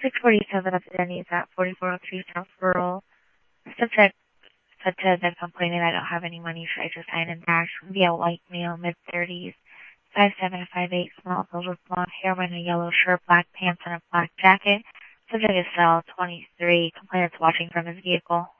647 of the Denny's at 4403 South Rural. Subject said to them complaining I don't have any money. Should I just sign in cash? Via white male, mid-30s, 5'7" to 5'8", small build with blonde hair, wearing a yellow shirt, black pants, and a black jacket. Subject is cell 23. Complainant's watching from his vehicle.